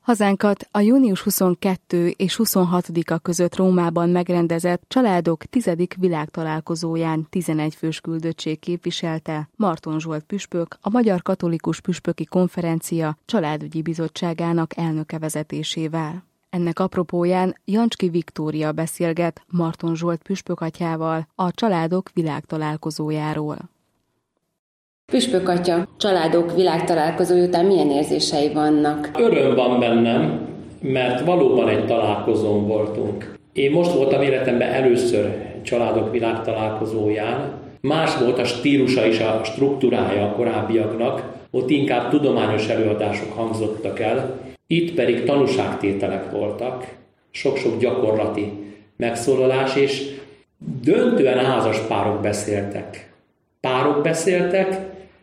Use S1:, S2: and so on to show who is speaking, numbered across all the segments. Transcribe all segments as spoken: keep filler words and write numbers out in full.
S1: Hazánkat a június huszonkettő és huszonhatodika között Rómában megrendezett Családok tizedik világtalálkozóján tizenegy fős küldöttség képviselte Marton Zsolt püspök, a Magyar Katolikus Püspöki Konferencia Családügyi Bizottságának elnöke vezetésével. Ennek apropóján Jancski Viktória beszélget Marton Zsolt püspökatyával a Családok világtalálkozójáról.
S2: Püspök atya, Családok világtalálkozója után milyen érzései vannak?
S3: Öröm van bennem, mert valóban egy találkozón voltunk. Én most voltam életemben először Családok világtalálkozóján. Más volt a stílusa és a struktúrája a korábbiaknak, ott inkább tudományos előadások hangzottak el, itt pedig tanúságtételek voltak, sok-sok gyakorlati megszólalás, és döntően házas párok beszéltek. Párok beszéltek,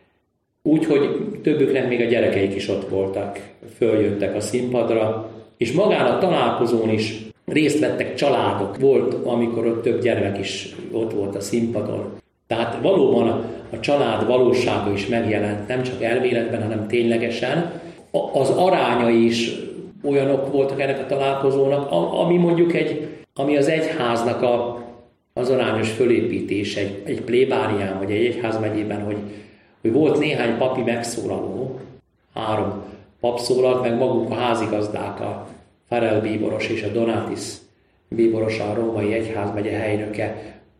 S3: úgyhogy többüknek még a gyerekeik is ott voltak, följöttek a színpadra, és magán a találkozón is részt vettek családok. Volt, amikor ott több gyermek is ott volt a színpadon. Tehát valóban a család valósága is megjelent, nem csak elméletben, hanem ténylegesen. Az arányai is olyanok voltak ennek a találkozónak, ami mondjuk egy, ami az egyháznak a, az arányos fölépítés egy, egy plébárián, vagy egy egyházmegyében, hogy, hogy volt néhány papi megszólaló, három pap szólalt, meg maguk a házigazdák, a Farel bíboros és a Donatis bíboros, a római egyházmegye helynöke.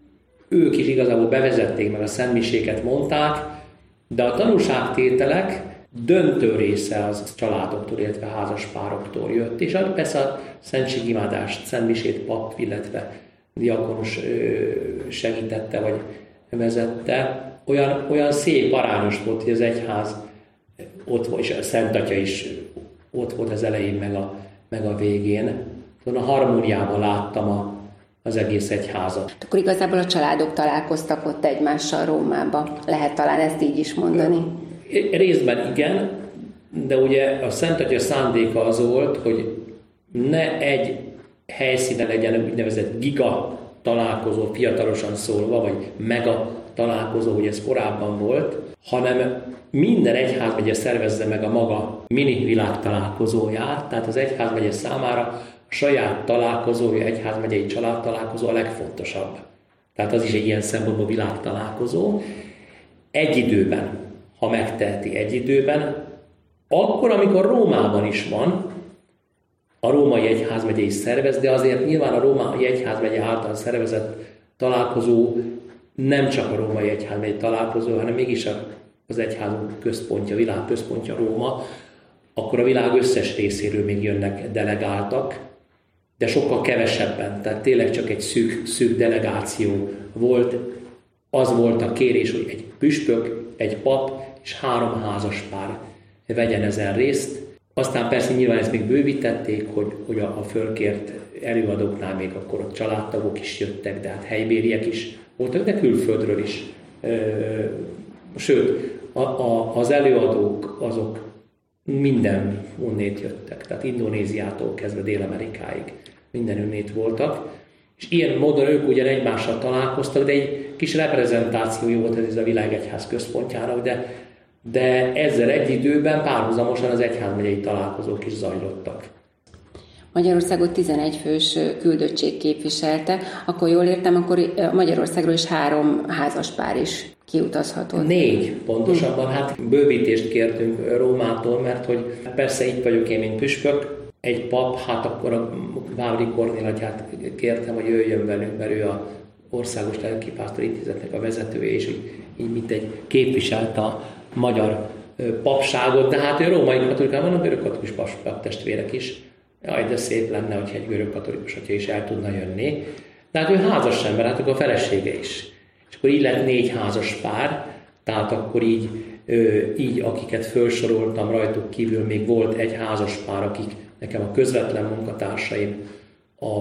S3: Ők is igazából bevezették, meg a szentmiséket mondták, de a tanúságtételek döntő része az családoktól, illetve házaspároktól jött, és persze a szentségimádást, szentmisét pap, illetve diakonus segítette, vagy vezette. Olyan, olyan szép arányos volt, hogy az egyház ott volt, és a Szent Atya is ott volt az elején, meg a, meg a végén. A harmóniában láttam a, az egész egyházat.
S2: Akkor igazából a családok találkoztak ott egymással Rómában. Lehet talán ezt így is mondani?
S3: Részben igen, de ugye a Szent Atya szándéka az volt, hogy ne egy helyszínen legyen úgynevezett giga találkozó, fiatalosan szólva, vagy mega találkozó, hogy ez korábban volt, hanem minden egyházmegye szervezze meg a maga mini világtalálkozóját, tehát az egyházmegye számára a saját találkozója, egyházmegyei családtalálkozó a legfontosabb. Tehát az is egy ilyen szempontból világtalálkozó. Egy időben, ha megteheti egy időben, akkor, amikor Rómában is van, a római egyházmegye is szervez, de azért nyilván a római egyházmegye által szervezett találkozó nem csak a római egyházmegye találkozó, hanem mégis az egyházunk központja, világ központja Róma, akkor a világ összes részéről még jönnek delegáltak, de sokkal kevesebben, tehát tényleg csak egy szűk, szűk delegáció volt. Az volt a kérés, hogy egy püspök, egy pap és három házaspár vegyen ezen részt. Aztán persze nyilván ezt még bővítették, hogy, hogy a, a fölkért előadóknál még akkor a családtagok is jöttek, de hát helybériek is voltak, de külföldről is. Sőt, a, a, az előadók azok minden onnét jöttek, tehát Indonéziától kezdve Dél-Amerikáig minden onnét voltak. És ilyen módon ők ugyan egymással találkoztak, de egy kis reprezentáció volt ez a világegyház központjának, de, de ezzel egy időben párhuzamosan az egyházmegyei találkozók is zajlottak.
S2: Magyarországot tizenegy fős küldöttség képviselte, akkor jól értem, akkor Magyarországról is három házaspár is kiutazhatott.
S3: Négy, pontosabban. Hát bővítést kértünk Rómától, mert hogy persze itt vagyok én, mint püspök, egy pap, hát akkor a Vávri Kornél atyát kértem, hogy jöjjön velünk, mert ő a Országos Lelkipásztor Intézetnek a vezetője, és így, így mint egy képviselte a magyar papságot, de hát ő római katolikus, vannak görög katolikus pap testvérek is. Jaj, de szép lenne, hogyha egy görög katolikus atya is el tudna jönni. De hát ő házas ember, hát akkor a felesége is. És akkor így lett négy házas pár, tehát akkor így, így akiket felsoroltam rajtuk kívül, még volt egy házas pár, akik nekem a közvetlen munkatársaim a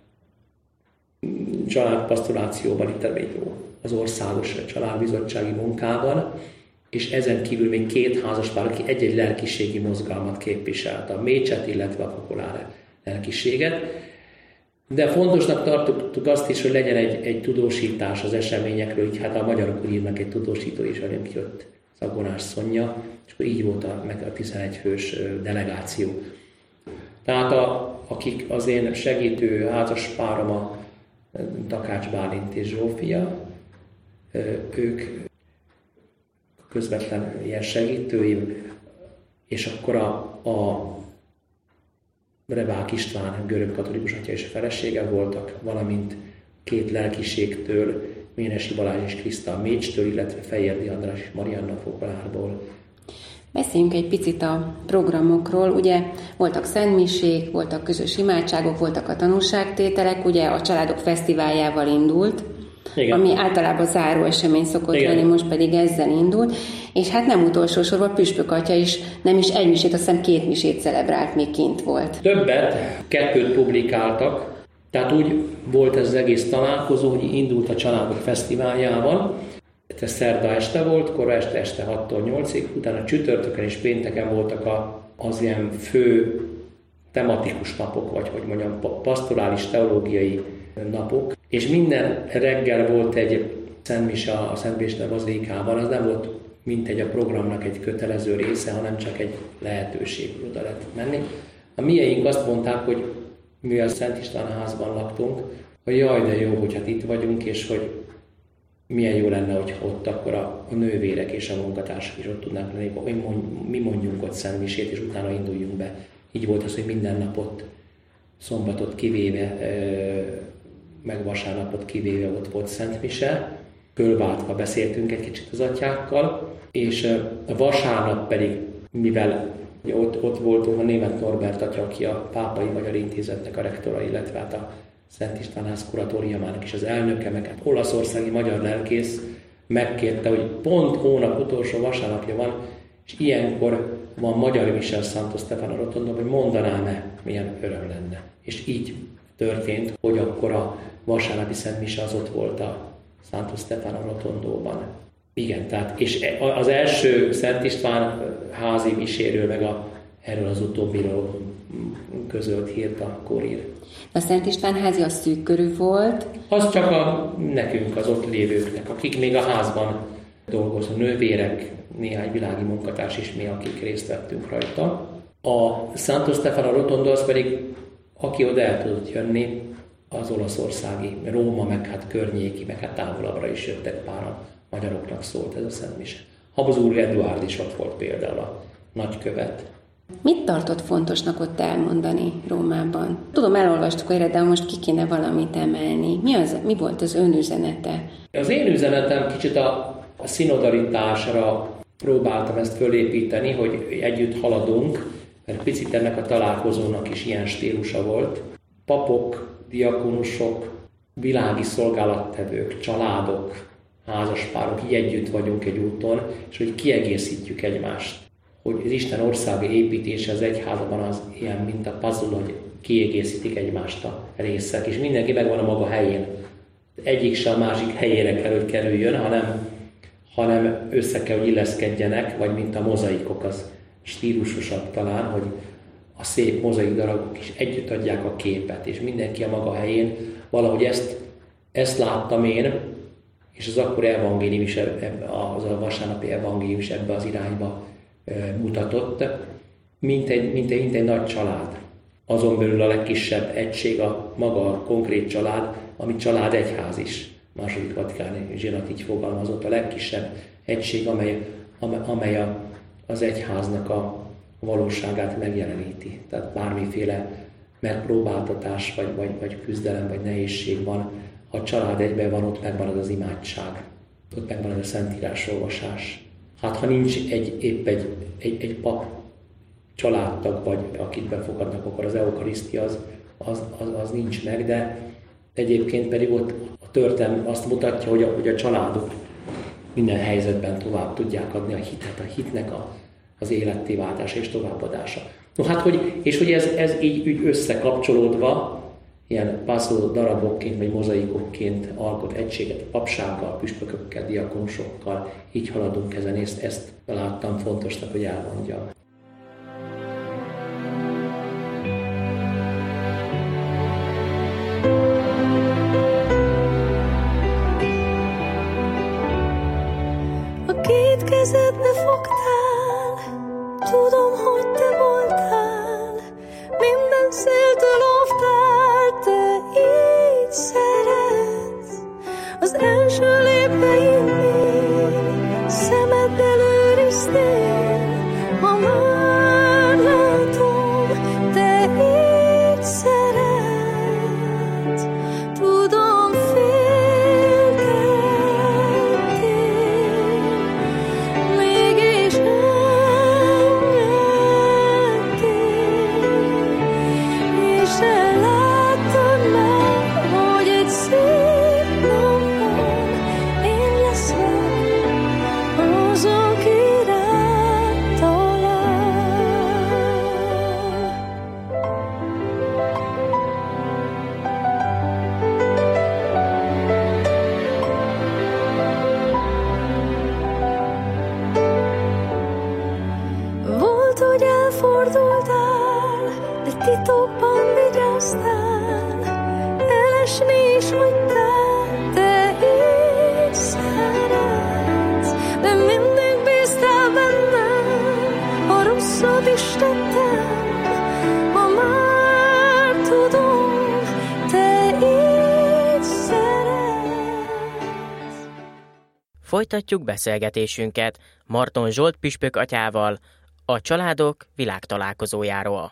S3: családpastorációban, itt az országos családbizottsági munkában, és ezen kívül még két házaspár, aki egy-egy lelkiségi mozgalmat képviselt, a mécset, illetve a populáre lelkiséget. De fontosnak tartottuk azt is, hogy legyen egy, egy tudósítás az eseményekről, így hát a magyarok úgy írnak egy tudósító is, velünk jött Zagonás Szonya, és akkor így volt a, meg a tizenegy fős delegáció. Tehát a, akik az én segítő házaspárom, a Takács Bálint és Zsófia, ők közvetlen ilyen segítőim, és akkor a, a Rebák István görög katolikus atya és a felesége voltak, valamint két lelkiségtől, Ménesi Balázs és Krisztán Mécstől, illetve Fejérdi András és Marianna Fokolárból.
S2: Beszéljünk egy picit a programokról. Ugye voltak szentmisék, voltak közös imádságok, voltak a tanúságtételek, ugye a Családok Fesztiváljával indult, igen, ami általában záró esemény szokott igen. lenni, most pedig ezzel indult, és hát nem utolsó sorban Püspök atya is nem is egy misét, azt hiszem két misét celebrált, még kint volt.
S3: Többet, kettőt publikáltak, tehát úgy volt ez az egész találkozó, hogy indult a Családok Fesztiváljával. Ez szerda este volt, kora este este hattól nyolcig, utána csütörtökön és pénteken voltak a, az ilyen fő tematikus napok, vagy hogy mondjam, pastorális teológiai napok, és minden reggel volt egy szentmise a Szent Péter bazilikában, az nem volt mintegy a programnak egy kötelező része, hanem csak egy lehetőség, hogy oda lehet menni. A mieink azt mondták, hogy mi a Szent István házban laktunk, hogy jaj, de jó, hogy hát itt vagyunk, és hogy milyen jó lenne, hogy ott akkor a, a nővérek és a munkatársak is ott tudnánk lenni, mi mondjunk ott szentmisét, és utána induljunk be. Így volt az, hogy minden napot, szombatot kivéve, meg vasárnapot kivéve ott volt szentmise. Fölváltva beszéltünk egy kicsit az atyákkal, és a vasárnap pedig, mivel ott, ott voltunk a Németh Norbert atya, aki a Pápai Magyar Intézetnek a rektora, illetve hát a Szent István ház kuratóriumának is az elnöke, meg hát olaszországi magyar lelkész megkérte, hogy pont hónap utolsó vasárnapja van, és ilyenkor van magyar mise a Santo Stefano Rotondóban, hogy mondanám-e, milyen öröm lenne. És így történt, hogy akkor a vasárnapi Szent Mise az ott volt a Santo Stefano Rotondóban. Igen, tehát, és az első Szent István házi miséről, meg a, erről az utóbbiról közölt hírt a Korír.
S2: A Szent István házi az szűk körű volt?
S3: Az csak a, nekünk, az ott lévőknek, akik még a házban dolgozó nővérek, néhány világi munkatárs is mi, akik részt vettünk rajta. A Santo Stefano Rotondo az pedig, aki oda el tudott jönni, az olaszországi, Róma, meg hát környéki, meg hát távolabbra is jöttek páran, magyaroknak szólt ez a Szent Mise. Habsburg Eduárd is ott volt például, a nagykövet.
S2: Mit tartott fontosnak ott elmondani Rómában? Tudom, elolvastuk erre, de most ki kéne valamit emelni. Mi, az, mi volt az ön üzenete?
S3: Az én üzenetem kicsit a, a szinodalitásra próbáltam ezt fölépíteni, hogy együtt haladunk, mert picit ennek a találkozónak is ilyen stílusa volt. Papok, diakonusok, világi szolgálattevők, családok, házaspárok, így együtt vagyunk egy úton, és hogy kiegészítjük egymást. Hogy az Isten országa építése az egyházban az ilyen, mint a puzzle, hogy kiegészítik egymást a részek, és mindenki megvan a maga helyén. Egyik se a másik helyére kell, hogy kerüljön, hanem, hanem össze kell, hogy illeszkedjenek, vagy mint a mozaikok, az stílusosabb talán, hogy a szép mozaik darabok is együtt adják a képet, és mindenki a maga helyén. Valahogy ezt, ezt láttam én, és az akkori evangélium is, az a vasárnapi evangélium is ebbe az irányba mutatott, mint egy, mint, egy, mint egy nagy család. Azon belül a legkisebb egység a maga a konkrét család, ami család egyház is. Második vatikáni zsinat így fogalmazott, a legkisebb egység, amely, amely a, az egyháznak a valóságát megjeleníti. Tehát bármiféle megpróbáltatás, vagy, vagy, vagy küzdelem, vagy nehézség van, ha a család egyben van, ott megmarad az imádság, ott megmarad a szentírás olvasás. Hát ha nincs egy, épp egy, egy, egy pap családtag, vagy akit befogadnak, akkor az eukarisztia az, az, az, az nincs meg, de egyébként pedig ott a történelem azt mutatja, hogy a, hogy a családok minden helyzetben tovább tudják adni a hitet, a hitnek a, az életté váltása és továbbadása. No hát, hogy, és hogy ez, ez így, így összekapcsolódva, ilyen puzzle darabokként, vagy mozaikokként alkot egységet papsággal, püspökökkel, diakonusokkal, így haladunk ezen, ezt, ezt láttam fontosnak, hogy elmondjam.
S4: A két kezedbe fogtál, tudom, hogy te voltál, minden titokban vigyáztál, elesni is hagytál, te így szeretsz, de mindig bíztál bennem, a rosszat is tettem, ma már tudom, te így szeretsz.
S5: Folytatjuk beszélgetésünket Marton Zsolt püspök atyával a családok világtalálkozójáról.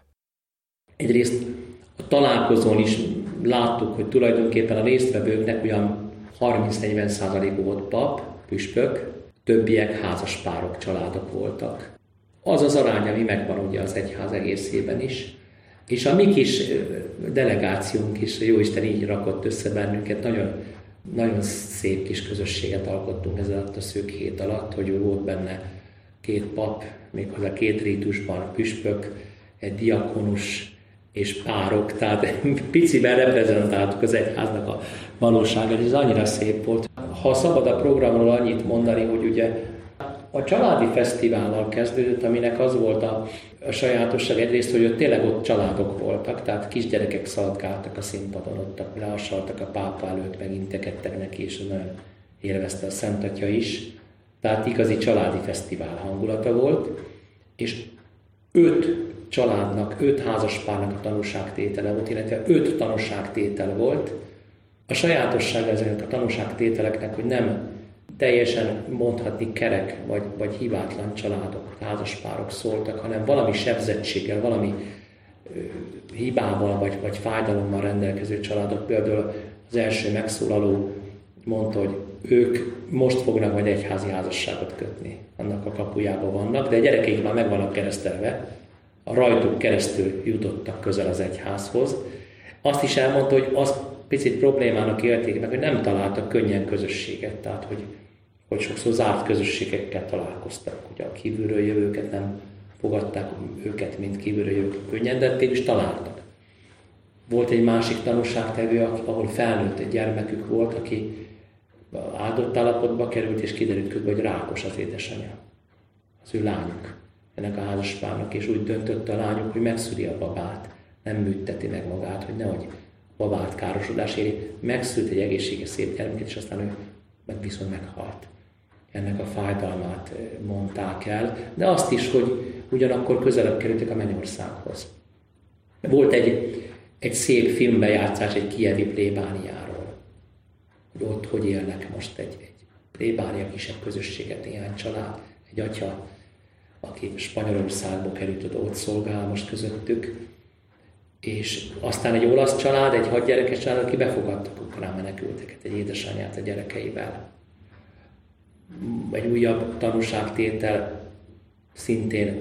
S3: Egyrészt a találkozón is láttuk, hogy tulajdonképpen a résztvevőknek olyan harminc-negyven százalék volt pap, püspök, többiek házaspárok, családok voltak. Az az arány, ami megvan ugye az egyház egészében is. És a mi kis delegációnk is, Jóisten így rakott össze bennünket, nagyon, nagyon szép kis közösséget alkottunk ez alatt a szűk hét alatt, hogy volt benne két pap, méghozzá két rítusban, püspök, egy diakonus és párok, tehát piciben reprezentáltuk az egyháznak a valóságát, és ez annyira szép volt. Ha szabad a programról annyit mondani, hogy ugye a családi fesztivállal kezdődött, aminek az volt a, a sajátosság egyrészt, hogy ott tényleg ott családok voltak, tehát kisgyerekek szaladgáltak a színpadon, ott leassaltak a pápa előtt, meg integettek neki, és nagyon élvezte a Szent Atya is. Tehát igazi családi fesztivál hangulata volt, és öt családnak, öt házaspárnak a tanúságtétele volt, illetve öt tanúságtétel volt. A sajátosság ezeknek a tanúságtételeknek, hogy nem teljesen mondhatni kerek vagy, vagy hibátlan családok, házaspárok szóltak, hanem valami sebzettséggel, valami ö, hibával vagy, vagy fájdalommal rendelkező családok. Például az első megszólaló mondta, hogy ők most fognak majd egyházi házasságot kötni, annak a kapujában vannak, de a gyerekeik már meg vannak keresztelve, a rajtuk keresztül jutottak közel az egyházhoz. Azt is elmondta, hogy azt picit problémának élték meg, hogy nem találtak könnyen közösséget, tehát hogy, hogy sokszor zárt közösségekkel találkoztak, hogy a kívülről jövőket nem fogadták őket, mint kívülről jövők könnyen, de tényleg is találtak. Volt egy másik tanúságtevő, ahol felnőtt egy gyermekük volt, aki áldott állapotba került, és kiderült, hogy rákos az édesanyja, az ő lányuk, ennek a házaspárnak, és úgy döntött a lányuk, hogy megszüli a babát, nem műteti meg magát, hogy nehogy babát károsodás éri. Megszült egy egészséges szép gyermeket, és aztán ő meg viszont meghalt. Ennek a fájdalmát mondták el, de azt is, hogy ugyanakkor közelebb kerültek a mennyországhoz. Volt egy, egy szép filmbejátszás egy kijevi plébániáról, hogy ott hogy élnek most egy, egy plébánia kisebb közösséget, néhány család, egy atya, aki Spanyolországba került, oda ott szolgál most közöttük, és aztán egy olasz család, egy hatgyerekes család, aki befogadtak ukrán menekülteket, egy édesanyját a gyerekeivel. Egy újabb tanúságtétel szintén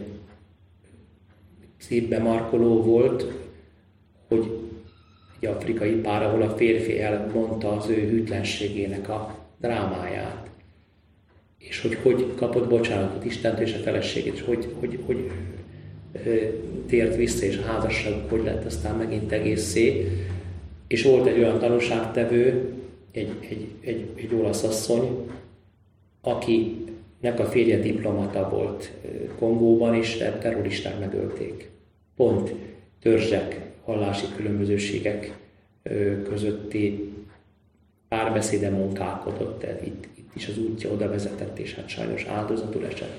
S3: szívbe markoló volt, hogy egy afrikai pár, ahol a férfi elmondta az ő hűtlenségének a drámáját, és hogy hogy kapott bocsánatot Istentől és a feleségét, és hogy, hogy, hogy tért vissza, és a házasság hogy lett aztán megint egészé. És volt egy olyan tanúságtevő, egy, egy, egy, egy olasz asszony, akinek a férje diplomata volt Kongóban, és terroristák megölték. Pont törzsek, vallási különbözőségek közötti párbeszéden munkálkodott, itt, itt is az útja oda vezetett, és hát sajnos áldozatul esett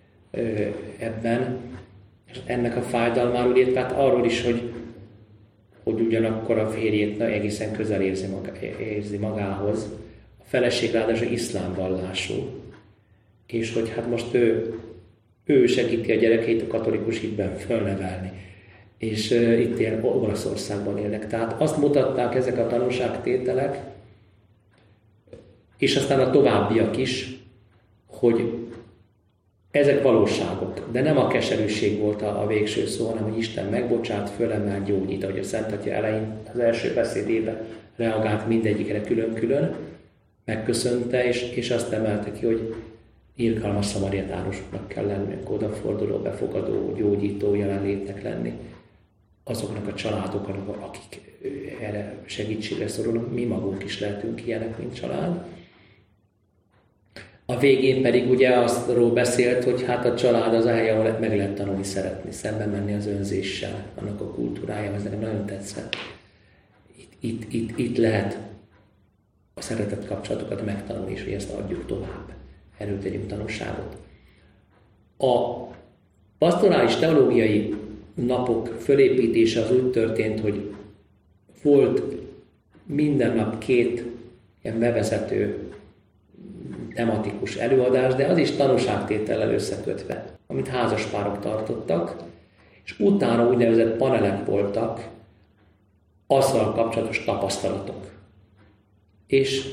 S3: ebben. És ennek a fájdalmáról írt, tehát arról is, hogy, hogy ugyanakkor a férjét egészen közel érzi, maga, érzi magához. A feleség ráadásul iszlám vallású, és hogy hát most ő, ő segíti a gyerekeit a katolikus hitben fölnevelni. És uh, itt él, Olaszországban élnek. Tehát azt mutatták ezek a tanúságtételek, és aztán a továbbiak is, hogy ezek valóságok, de nem a keserűség volt a, a végső szó, hanem hogy Isten megbocsát, fölemel, gyógyít, ahogy a Szent Atya elején az első beszédében reagált mindegyikre külön-külön, megköszönte, és, és azt emelte ki, hogy irgalmas szamarietánusoknak kell lennünk, odaforduló, befogadó, gyógyító jelenlétnek lenni azoknak a családoknak, akik erre segítségre szorulnak, mi magunk is lehetünk ilyenek, mint család. A végén pedig ugye aztról beszélt, hogy hát a család az a hely, ahol meg lehet tanulni szeretni, szemben menni az önzéssel, annak a kultúrája, ez nekem nagyon tetszett. Itt, itt, itt, itt lehet a szeretett kapcsolatokat megtanulni, és hogy ezt adjuk tovább. Erről tegyünk tanulságot. A pastorális teológiai napok fölépítése az úgy történt, hogy volt minden nap két ilyen bevezető tematikus előadás, de az is tanúságtétellel összekötve, amit házaspárok tartottak, és utána úgynevezett panelek voltak, azzal kapcsolatos tapasztalatok. És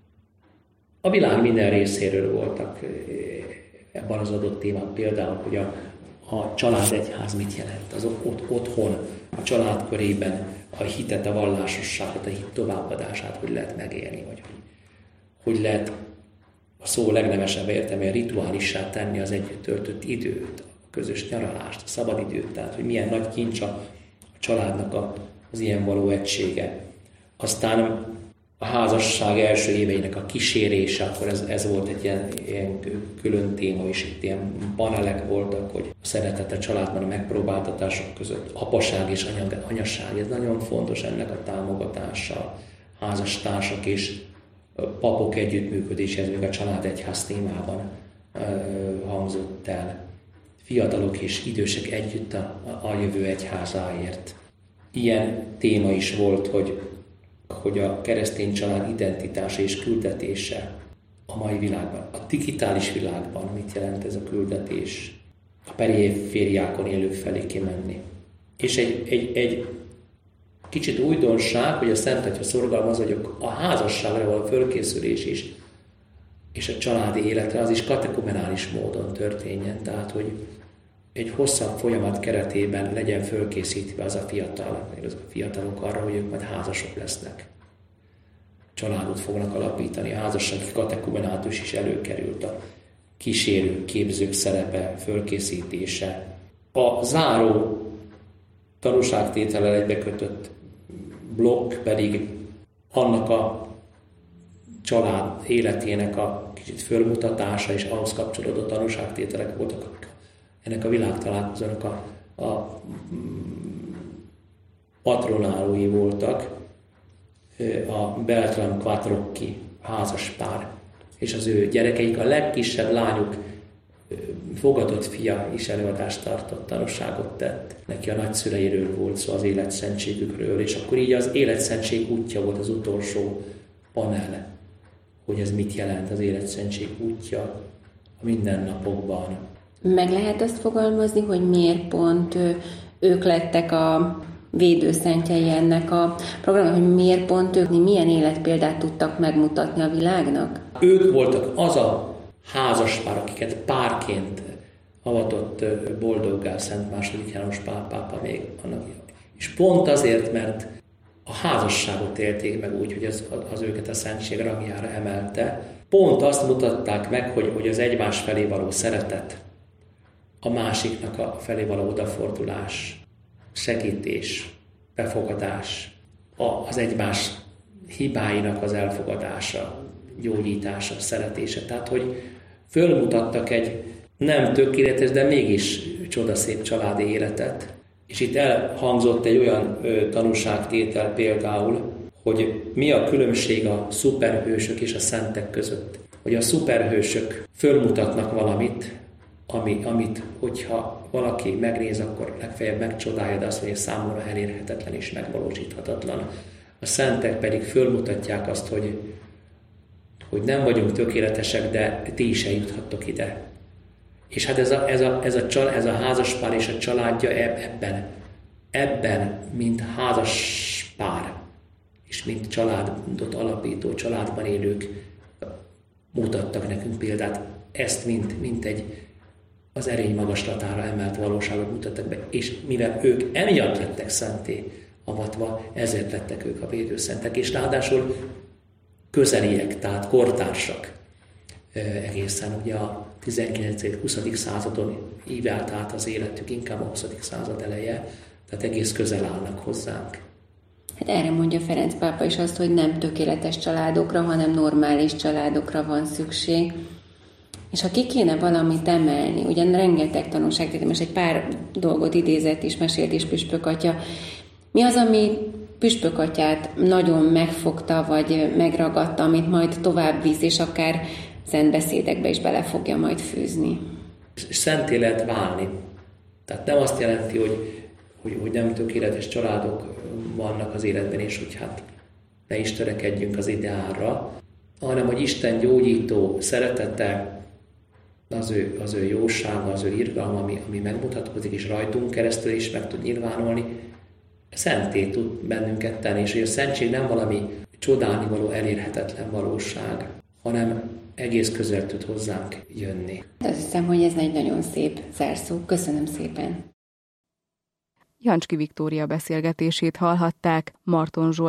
S3: a világ minden részéről voltak ebben az adott témában, például, hogy a, a családegyház mit jelent, az ott, otthon, a család körében a hitet, a vallásosságot, a hit továbbadását, hogy lehet megélni, vagy hogy, hogy lehet a szó legnevesebb értelmében rituálissá tenni az együtt töltött időt, a közös nyaralást, a szabadidőt, tehát hogy milyen nagy kincs a családnak a, az ilyen való egysége. Aztán a házasság első éveinek a kísérése, akkor ez, ez volt egy ilyen, ilyen külön téma, és itt ilyen panelek voltak, hogy a szeretet a családban a megpróbáltatások között, apaság és anyag, anyaság, ez nagyon fontos ennek a támogatása, házastársak és papok együttműködése, ez még a családegyház témában uh, hangzott el. Fiatalok és idősek együtt a, a jövő egyházáért. Ilyen téma is volt, hogy, hogy a keresztény család identitása és küldetése a mai világban. A digitális világban mit jelent ez a küldetés? A perifériákon élők felé kimenni. És egy, egy, egy kicsit újdonság, hogy a Szent Atya szorgalmaz, hogy a házasságra való fölkészülés is, és a családi életre az is katekumenális módon történjen. Tehát, hogy egy hosszabb folyamat keretében legyen fölkészítve az a fiatal, az a fiatalok arra, hogy ők majd házasok lesznek. Családot fognak alapítani. A házasság katekumenátus is előkerült, a kísérők, képzők szerepe, fölkészítése. A záró tanúságtétellel egybekötött blokk pedig annak a család életének a kicsit fölmutatása és ahhoz kapcsolódó tanúságtételek voltak. Ennek a világtalálkozónak a, a patronálói voltak, a Beltran Quattrocchi házaspár, és az ő gyerekeik, a legkisebb lányuk, fogadott fia is előadást tartott, tanúságot tett. Neki a nagyszüleiről volt szó, az életszentségükről, és akkor így az életszentség útja volt az utolsó panel, hogy ez mit jelent az életszentség útja a mindennapokban.
S2: Meg lehet azt fogalmazni, hogy miért pont ők lettek a védőszentjei ennek a programnak, hogy miért pont ők, milyen életpéldát tudtak megmutatni a világnak?
S3: Ők voltak az a házaspár, akiket párként avatott boldoggá Szent második János Pál pápa még annak. És pont azért, mert a házasságot élték meg úgy, hogy az, az őket a szentség rangjára emelte, pont azt mutatták meg, hogy, hogy az egymás felé való szeretet, a másiknak a felé való odafordulás, segítés, befogadás, az egymás hibáinak az elfogadása, gyógyítása, szeretése. Tehát, hogy fölmutattak egy nem tökéletes, de mégis csodaszép családi életet. És itt elhangzott egy olyan ö, tanúságtétel például, hogy mi a különbség a szuperhősök és a szentek között. Hogy a szuperhősök fölmutatnak valamit, ami, amit, hogyha valaki megnéz, akkor legfeljebb megcsodálja, de azt mondja, hogy számomra elérhetetlen és megvalósíthatatlan. A szentek pedig fölmutatják azt, hogy, hogy nem vagyunk tökéletesek, de ti is eljuthattok ide. És hát ez a, ez a, ez a, csal, ez a házaspár és a családja ebben, ebben, mint házaspár, és mint családot alapító, családban élők mutattak nekünk példát. Ezt mint, mint egy az erény magaslatára emelt valóságot mutattak be, és mivel ők emiatt lettek szenté avatva, ezért lettek ők a védőszentek, és ráadásul közeliek, tehát kortársak egészen. Ugye a tizenkilencedik-huszadik századon ívált át az életük, inkább a huszadik század eleje, tehát egész közel állnak hozzánk.
S2: Hát erre mondja Ferenc pápa is azt, hogy nem tökéletes családokra, hanem normális családokra van szükség. És ha ki kéne valamit emelni, ugyan rengeteg tanulságtétel, most egy pár dolgot idézett is, mesélt is Püspök atya, mi az, ami Püspök atyát nagyon megfogta, vagy megragadta, amit majd tovább visz, és akár szentbeszédekbe is bele fogja majd fűzni?
S3: Szenté lehet válni. Tehát nem azt jelenti, hogy, hogy, hogy nem tökéletes családok vannak az életben, és hogy hát ne is törekedjünk az ideálra, hanem hogy Isten gyógyító szeretete, az ő, az ő jósága, az ő irgalma, ami, ami megmutatkozik, és rajtunk keresztül is meg tud nyilvánulni, szenté tud bennünket tenni, és hogy a szentség nem valami csodálnivaló, elérhetetlen valóság, hanem egész közel tud hozzánk jönni.
S2: Azt hiszem, hogy ez egy nagyon szép zárszó. Köszönöm szépen.
S1: Jancski Viktória beszélgetését hallhatták. Marton Zsolt